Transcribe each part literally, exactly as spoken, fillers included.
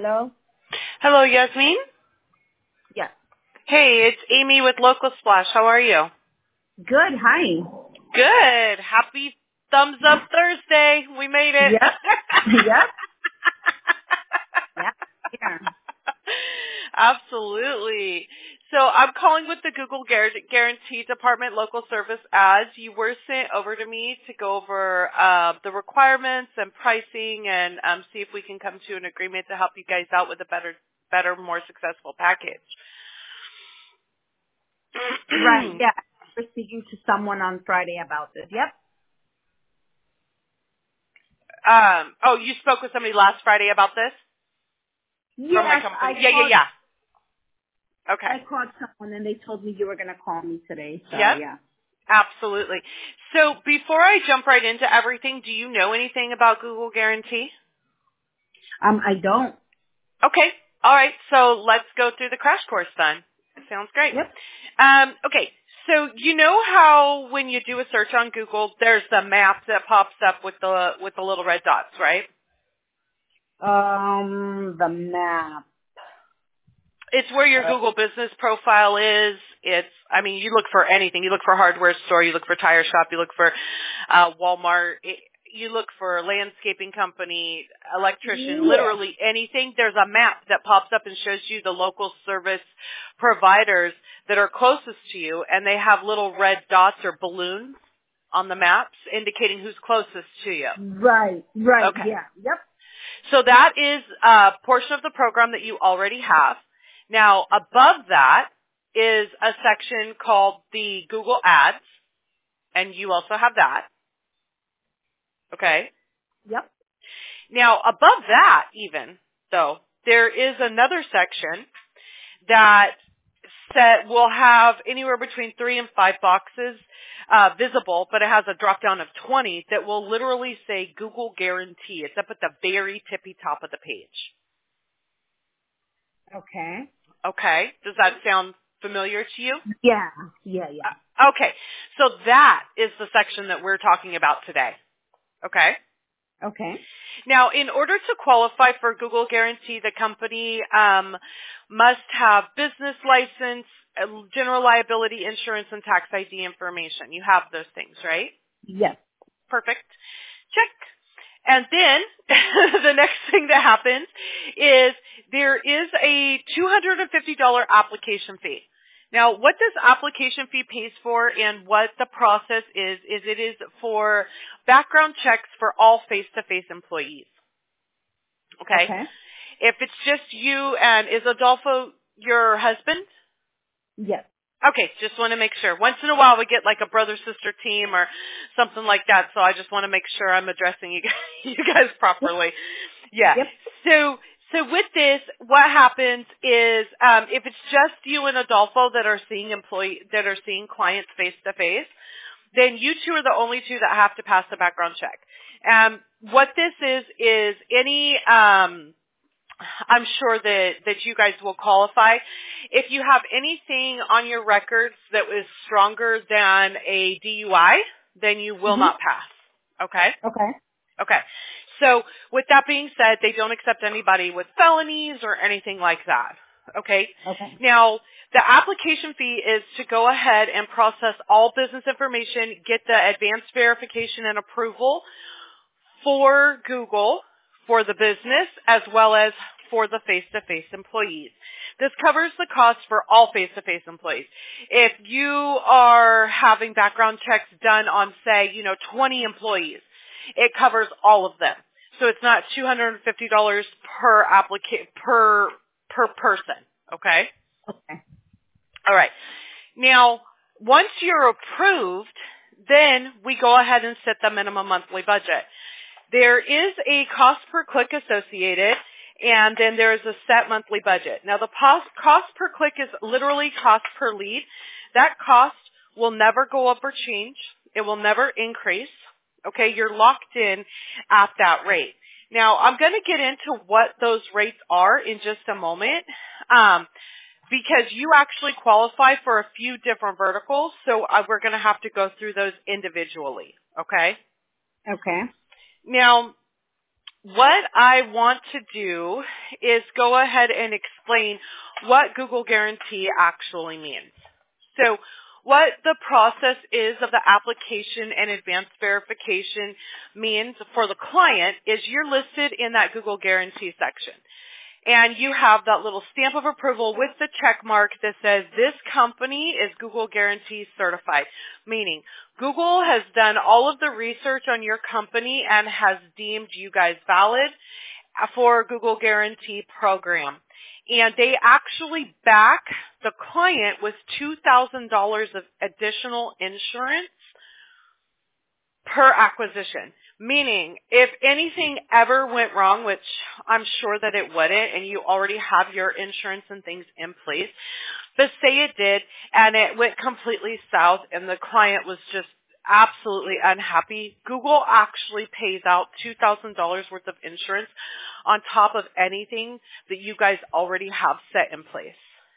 Hello? Hello, Yasmin? Yeah. Hey, it's Amy with Local Splash. How are you? Good. Hi. Good. Happy Thumbs Up Thursday. We made it. Yep. Yep. Yep. Yeah. Absolutely. So I'm calling with the Google Guar- Guarantee Department local service ads. You were sent over to me to go over uh, the requirements and pricing and um, see if we can come to an agreement to help you guys out with a better, better, more successful package. Right. Yeah. I was speaking to someone on Friday about this. Yep. Um, oh, you spoke with somebody last Friday about this? From my Yes, I company? Yeah, yeah, called. yeah. Okay. I called someone and they told me you were going to call me today. So Yep. yeah. Absolutely. So before I jump right into everything, do you know anything about Google Guarantee? Um, I don't. Okay. All right. So let's go through the crash course then. Sounds great. Yep. Um, okay. So you know how when you do a search on Google, there's the map that pops up with the with the little red dots, right? Um, the map. It's where your Uh, Google business profile is. It's, I mean, you look for anything. You look for hardware store. You look for tire shop. You look for uh, Walmart. It, you look for landscaping company, electrician, yeah. literally anything. There's a map that pops up and shows you the local service providers that are closest to you, and they have little red dots or balloons on the maps indicating who's closest to you. Right. Right. Okay. Yeah. Yep. So that is a portion of the program that you already have. Now, above that is a section called the Google Ads, and you also have that. Okay? Yep. Now, above that even, though, there is another section that set, will have anywhere between three and five boxes uh, visible, but it has a drop-down of twenty that will literally say Google Guarantee. It's up at the very tippy top of the page. Okay. Okay? Does that sound familiar to you? Yeah. Yeah. Yeah. Uh, okay. So that is the section that we're talking about today. Okay? Okay. Now, in order to qualify for Google Guarantee, the company um, must have business license, uh, general liability insurance, and tax I D information. You have those things, right? Yes. Perfect. Check. And then the next thing that happens is there is a two hundred fifty dollars application fee. Now, what this application fee pays for and what the process is, is it is for background checks for all face-to-face employees. Okay? Okay. If it's just you and is Adolfo your husband? Yes. Okay, just want to make sure. Once in a while we get like a brother-sister team or something like that, so I just want to make sure I'm addressing you guys, you guys properly. Yeah. Yep. So, so with this, what happens is um, if it's just you and Adolfo that are seeing employee that are seeing clients face-to-face, then you two are the only two that have to pass the background check. Um, what this is is any um, I'm sure that, that you guys will qualify. If you have anything on your records that was stronger than a D U I, then you will Mhm. not pass. Okay? Okay. Okay. So with that being said, they don't accept anybody with felonies or anything like that. Okay? Okay. Now, the application fee is to go ahead and process all business information, get the advanced verification and approval for Google, for the business, as well as for the face-to-face employees. This covers the cost for all face-to-face employees. If you are having background checks done on, say, you know, twenty employees, it covers all of them. So it's not two hundred fifty dollars per applica- per per person, okay? Okay. All right. Now, once you're approved, then we go ahead and set the minimum monthly budget. There is a cost per click associated, and then there is a set monthly budget. Now, the cost, cost per click is literally cost per lead. That cost will never go up or change. It will never increase. Okay, you're locked in at that rate. Now, I'm going to get into what those rates are in just a moment. Um, because you actually qualify for a few different verticals, so uh, we're going to have to go through those individually, okay? Okay. Now, what I want to do is go ahead and explain what Google Guarantee actually means. So what the process is of the application and advanced verification means for the client is you're listed in that Google Guarantee section. And you have that little stamp of approval with the check mark that says this company is Google Guarantee certified, meaning Google has done all of the research on your company and has deemed you guys valid for Google Guarantee program. And they actually back the client with two thousand dollars of additional insurance per acquisition. Meaning, if anything ever went wrong, which I'm sure that it wouldn't, and you already have your insurance and things in place, but say it did, and it went completely south, and the client was just absolutely unhappy, Google actually pays out two thousand dollars worth of insurance on top of anything that you guys already have set in place.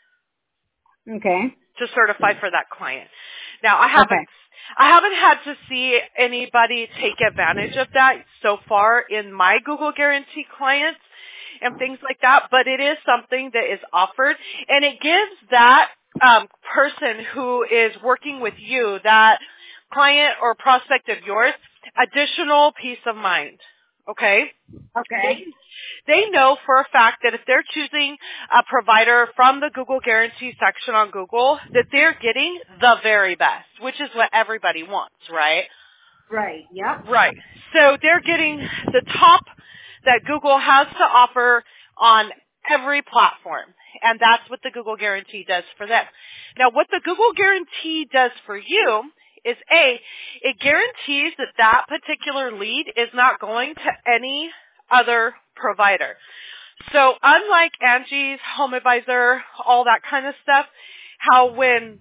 Okay. To certify for that client. Now, I haven't Okay. I haven't had to see anybody take advantage of that so far in my Google Guarantee clients and things like that, but it is something that is offered, and it gives that um, person who is working with you, that client or prospect of yours, additional peace of mind. Okay? Okay. They, they know for a fact that if they're choosing a provider from the Google Guarantee section on Google, that they're getting the very best, which is what everybody wants, right? Right. Yep. Right. So they're getting the top that Google has to offer on every platform. And that's what the Google Guarantee does for them. Now, what the Google Guarantee does for you is A, it guarantees that that particular lead is not going to any other provider. So unlike Angie's, Home Advisor, all that kind of stuff, how when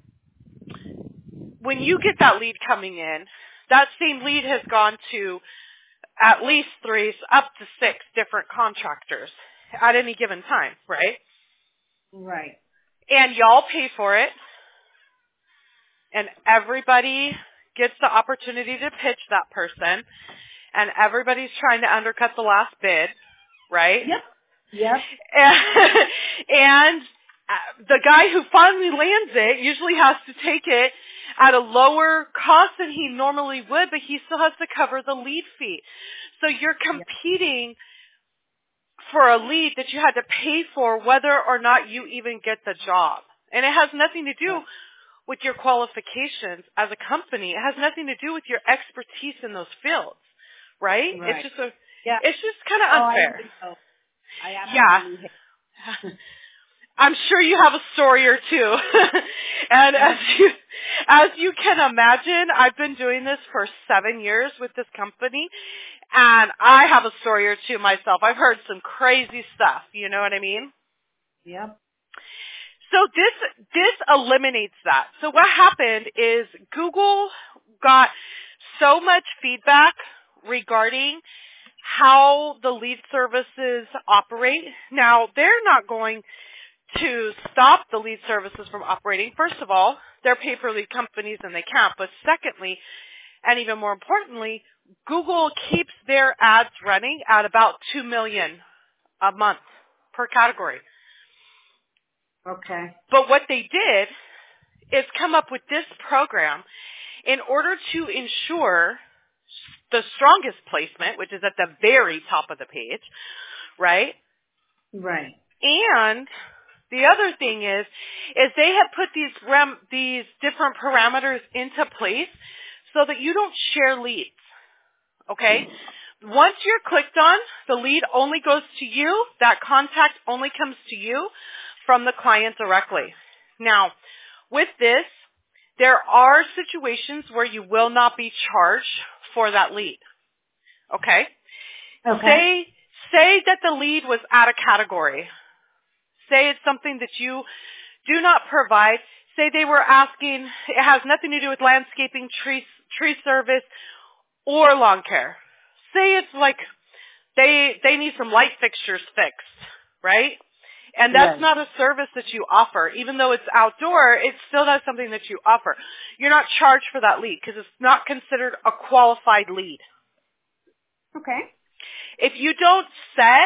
when you get that lead coming in, that same lead has gone to at least three, up to six different contractors at any given time, right? Right. And y'all pay for it. And everybody gets the opportunity to pitch that person, and everybody's trying to undercut the last bid, right? Yep. Yep. And, and the guy who finally lands it usually has to take it at a lower cost than he normally would, but he still has to cover the lead fee. So you're competing for a lead that you had to pay for whether or not you even get the job. And it has nothing to do with your qualifications as a company. It has nothing to do with your expertise in those fields, right? Right. It's just a, Yeah. it's just kind of Oh, unfair. I think so. I absolutely Yeah. I'm sure you have a story or two. And as you, as you can imagine, I've been doing this for seven years with this company, and I have a story or two myself. I've heard some crazy stuff, you know what I mean? Yep. So this this eliminates that. So what happened is Google got so much feedback regarding how the lead services operate. Now, they're not going to stop the lead services from operating. First of all, they're pay-per-lead companies and they can't. But secondly, and even more importantly, Google keeps their ads running at about two million dollars a month per category. Okay. But what they did is come up with this program in order to ensure the strongest placement, which is at the very top of the page, right? Right. And the other thing is, is they have put these rem, these different parameters into place so that you don't share leads, okay? Once you're clicked on, the lead only goes to you. That contact only comes to you from the client directly. Now, with this, there are situations where you will not be charged for that lead. Okay? Okay. Say, say that the lead was at a category. Say it's something that you do not provide. Say they were asking, it has nothing to do with landscaping, tree, tree service, or lawn care. Say it's like they, they need some light fixtures fixed, right? And that's Right. not a service that you offer. Even though it's outdoor, it's still not something that you offer. You're not charged for that lead because it's not considered a qualified lead. Okay. if you don't set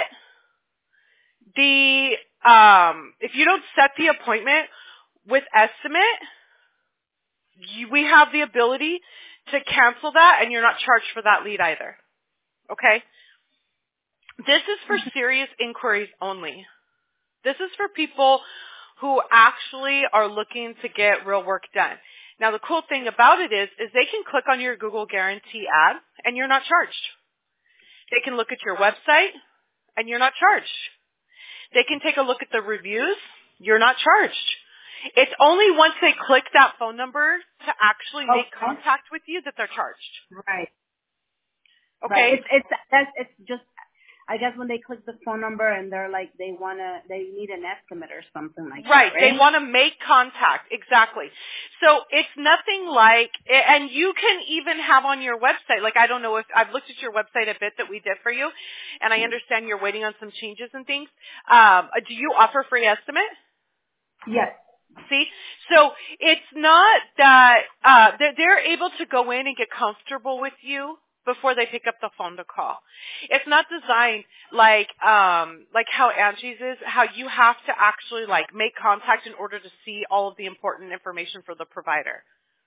the, um, if you don't set the appointment with estimate, you, we have the ability to cancel that, and you're not charged for that lead either. Okay? This is for serious inquiries only. This is for people who actually are looking to get real work done. Now, the cool thing about it is, is they can click on your Google Guarantee ad, and you're not charged. They can look at your website, and you're not charged. They can take a look at the reviews. You're not charged. It's only once they click that phone number to actually make Okay. contact with you that they're charged. Right. Okay? Right. It's it's that's it's just I guess when they click the phone number and they're like they wanna they need an estimate or something like Right. that. Right. They want to make contact. Exactly. So it's nothing like, and you can even have on your website, like I don't know if, I've looked at your website a bit that we did for you, and I understand you're waiting on some changes and things. Um, do you offer free estimate? Yes. See? So it's not that, uh, they're, they're able to go in and get comfortable with you before they pick up the phone to call. It's not designed like, um, like how Angie's is, how you have to actually like make contact in order to see all of the important information for the provider.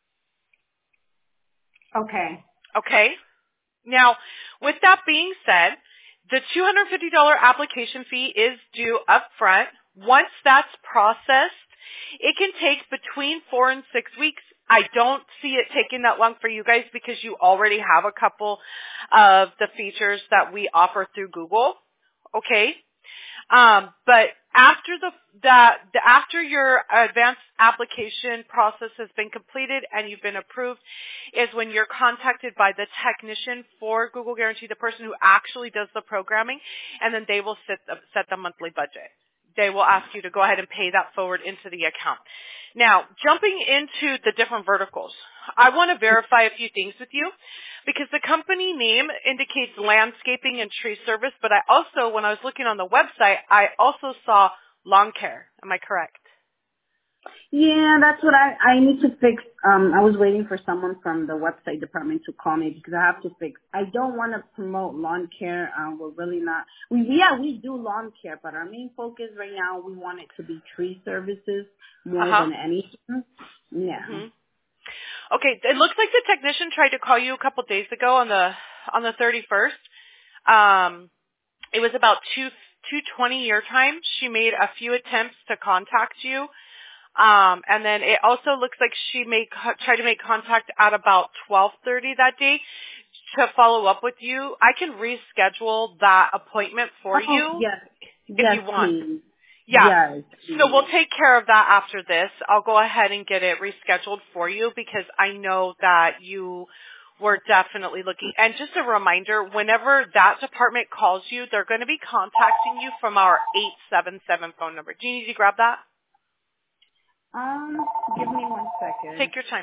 Okay. Okay? Now, with that being said, the two hundred fifty dollars application fee is due up front. Once that's processed, it can take between four and six weeks. I don't see it taking that long for you guys because you already have a couple of the features that we offer through Google. Okay? Um, but after the, the, the after your advanced application process has been completed and you've been approved is when you're contacted by the technician for Google Guarantee, the person who actually does the programming, and then they will set the, set the monthly budget. They will ask you to go ahead and pay that forward into the account. Now, jumping into the different verticals, I want to verify a few things with you because the company name indicates landscaping and tree service, but I also, when I was looking on the website, I also saw lawn care. Am I correct? Yeah, that's what I I need to fix. Um, I was waiting for someone from the website department to call me because I have to fix. I don't want to promote lawn care. Uh, we're really not. We yeah we do lawn care, but our main focus right now we want it to be tree services more Uh-huh. than anything. Yeah. Mm-hmm. Okay, it looks like the technician tried to call you a couple days ago on the on the thirty-first. Um, it was about two two twenty your time. She made a few attempts to contact you. Um, and then it also looks like she made tried to make contact at about twelve thirty that day to follow up with you. I can reschedule that appointment for Oh, you yes. if Yes, you want. please. Yeah. Yes. So we'll Please. take care of that after this. I'll go ahead and get it rescheduled for you because I know that you were definitely looking. And just a reminder, whenever that department calls you, they're going to be contacting you from our eight seven seven phone number. Do you need to grab that? Um, give me one second. Take your time.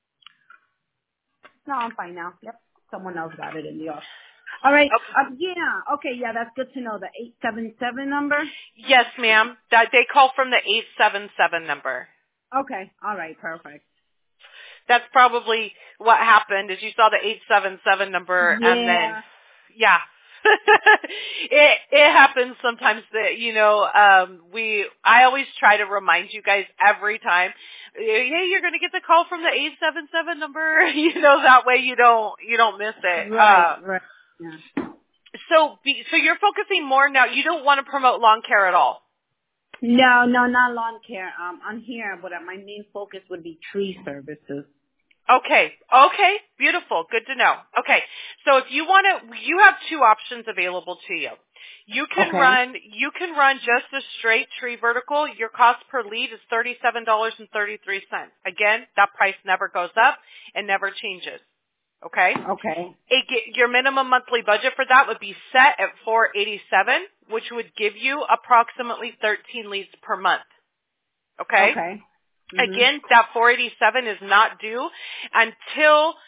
No, I'm fine now. Yep. Someone else got it in the office. All right. Okay. Um, yeah. Okay. Yeah, that's good to know. The eight seven seven number. Yes, ma'am. That they call from the eight seven seven number. Okay. All right. Perfect. That's probably what happened is you saw the eight seven seven number and then, Yeah. yeah. it it happens sometimes that, you know, um, we, I always try to remind you guys every time, hey, you're going to get the call from the eight seven seven number, you know, that way you don't, you don't miss it. Right. Uh, Right. Yeah. so, be, so you're focusing more now, you don't want to promote lawn care at all. No, no, not lawn care. Um, on here, but my main focus would be tree services. Okay. Okay. Beautiful. Good to know. Okay. So if you want to, you have two options available to you. You can Okay. run, you can run just a straight tree vertical. Your cost per lead is thirty-seven dollars and thirty-three cents. Again, that price never goes up and never changes. Okay? Okay. It get, your minimum monthly budget for that would be set at four eighty-seven, which would give you approximately thirteen leads per month. Okay? Okay. Mm-hmm. Again, that four eighty-seven is not due until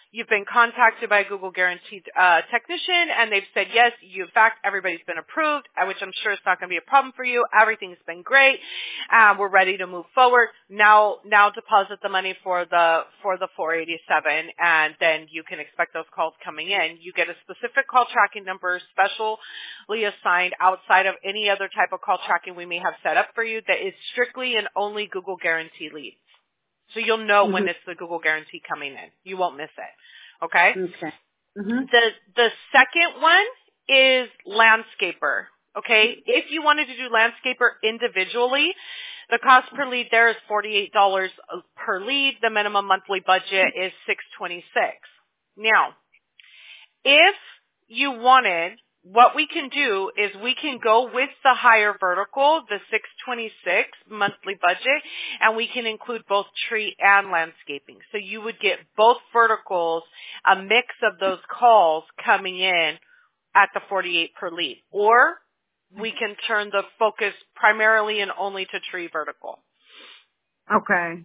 you've been contacted by a Google Guaranteed uh, technician, and they've said, yes, you, in fact, everybody's been approved, uh, which I'm sure is not going to be a problem for you. Everything's been great. Um, we're ready to move forward. Now, now deposit the money for the for the four eighty-seven, and then you can expect those calls coming in. You get a specific call tracking number, specially assigned outside of any other type of call tracking we may have set up for you that is strictly and only Google Guarantee leads. So you'll know Mm-hmm. when it's the Google Guarantee coming in. You won't miss it. Okay? Okay. Mm-hmm. The the second one is landscaper. Okay? If you wanted to do landscaper individually, the cost per lead there is forty-eight dollars per lead. The minimum monthly budget is six twenty-six. Now, if you wanted, what we can do is we can go with the higher vertical, the six twenty-six monthly budget, and we can include both tree and landscaping. So you would get both verticals, a mix of those calls coming in at the forty-eight per lead. Or we can turn the focus primarily and only to tree vertical. Okay.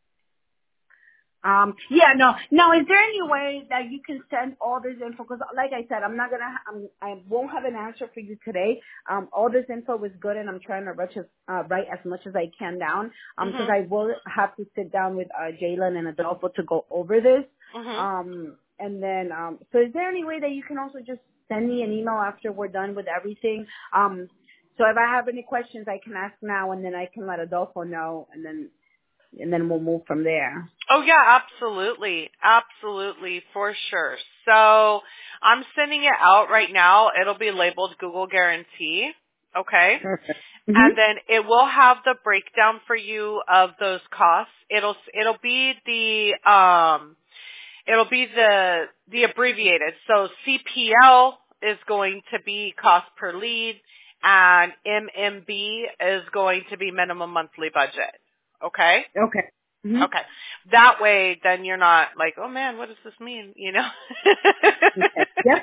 Um, yeah, no, no, is there any way that you can send all this info? Because like I said, I'm not going to, I'm, I won't have an answer for you today. Um, all this info was good and I'm trying to write, as, uh, write as much as I can down. Um, because Mm-hmm. I will have to sit down with, uh, Jalen and Adolfo to go over this. Mm-hmm. Um, and then, um, so is there any way that you can also just send me an email after we're done with everything? Um, so if I have any questions, I can ask now and then I can let Adolfo know and then, and then we'll move from there. Oh yeah, absolutely. Absolutely, for sure. So I'm sending it out right now. It'll be labeled Google Guarantee. Okay. Perfect. Mm-hmm. And then it will have the breakdown for you of those costs. It'll, it'll be the, um, it'll be the, the abbreviated. So C P L is going to be cost per lead and M M B is going to be minimum monthly budget. Okay? Okay. Mm-hmm. Okay. That way, then you're not like, oh man, what does this mean? You know? Okay. Yep.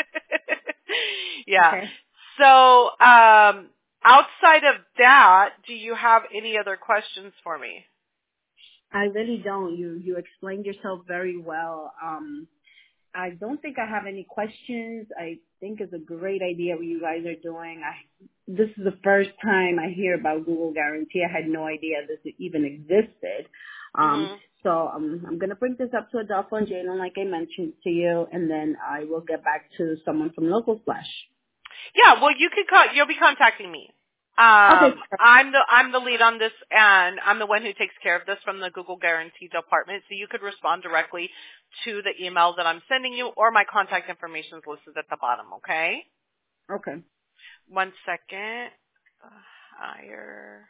Yeah. Okay. So, um, outside of that, do you have any other questions for me? I really don't. You you explained yourself very well. Um, I don't think I have any questions. I think it's a great idea what you guys are doing. I this is the first time I hear about Google Guarantee. I had no idea this even existed. Um, Mm-hmm. so um, I'm gonna bring this up to Adolfo and Jalen, like I mentioned to you, and then I will get back to someone from Local Splash. Yeah, well, you could call, you'll be contacting me. Okay. Um, I'm the I'm the lead on this, and I'm the one who takes care of this from the Google Guarantee department. So you could respond directly to the email that I'm sending you, or my contact information is listed at the bottom. Okay. Okay. One second. Uh, higher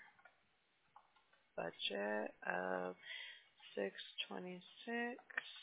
budget of six twenty six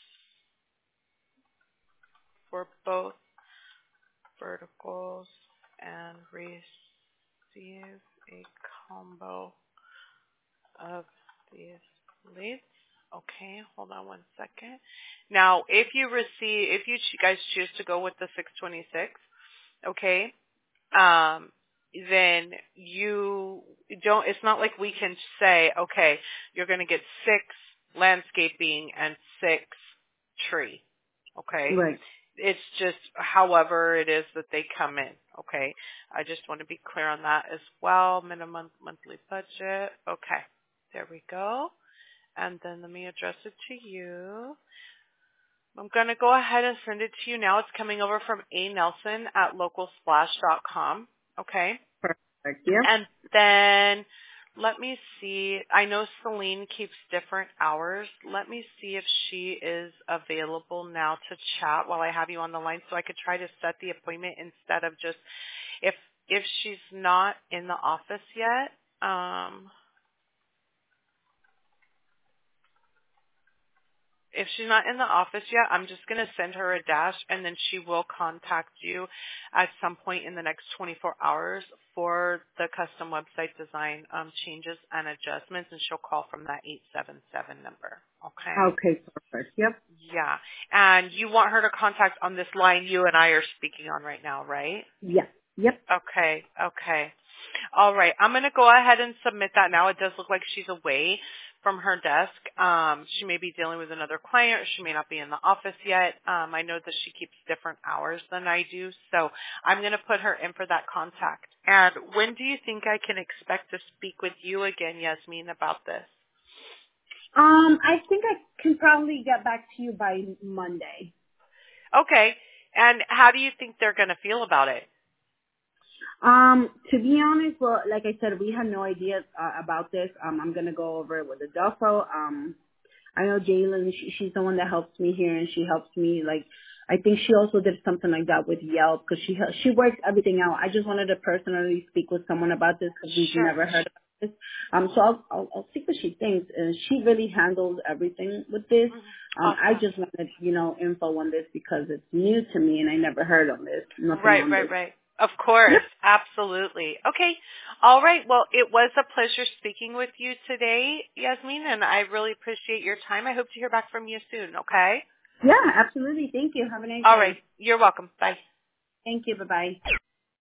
for both verticals and receive a combo of these leads. Okay, hold on one second. Now, if you receive, if you ch- guys choose to go with the six twenty-six, okay, um, then you don't, it's not like we can say, okay, you're going to get six landscaping and six tree, okay? Right. It's just however it is that they come in, okay? I just want to be clear on that as well. Minimum monthly budget. Okay, there we go. And then let me address it to you. I'm going to go ahead and send it to you now. It's coming over from A. Nelson at local splash dot com, okay? Perfect. Yeah. And then let me see. I know Celine keeps different hours. Let me see if she is available now to chat while I have you on the line so I could try to set the appointment instead of just if if she's not in the office yet. Um If she's not in the office yet, I'm just going to send her a dash, and then she will contact you at some point in the next twenty-four hours for the custom website design um, changes and adjustments, and she'll call from that eight seven seven number. Okay? Okay. Perfect. Yep. Yeah. And you want her to contact on this line you and I are speaking on right now, right? Yeah. Yep. Okay. Okay. All right. I'm going to go ahead and submit that now. It does look like she's away, from her desk. Um, she may be dealing with another client, or she may not be in the office yet. Um, I know that she keeps different hours than I do, so I'm going to put her in for that contact. And when do you think I can expect to speak with you again, Yasmin, about this? Um, I think I can probably get back to you by Monday. Okay. And how do you think they're going to feel about it? Um, to be honest, well, like I said, we had no idea uh, about this. Um, I'm gonna go over it with Adolfo. Um, I know Jalen, she, she's the one that helps me here, and she helps me. Like, I think she also did something like that with Yelp because she she works everything out. I just wanted to personally speak with someone about this because we've Sure. never heard of this. Um, so I'll, I'll I'll see what she thinks. And she really handles everything with this. Um, I Awesome. just wanted, you know, info on this because it's new to me and I never heard on this. Nothing Right, on right, this. right. Of course. Absolutely. Okay. All right. Well, it was a pleasure speaking with you today, Yasmin, and I really appreciate your time. I hope to hear back from you soon, okay? Yeah, absolutely. Thank you. Have a nice All right. day. You're welcome. Bye. Thank you. Bye-bye.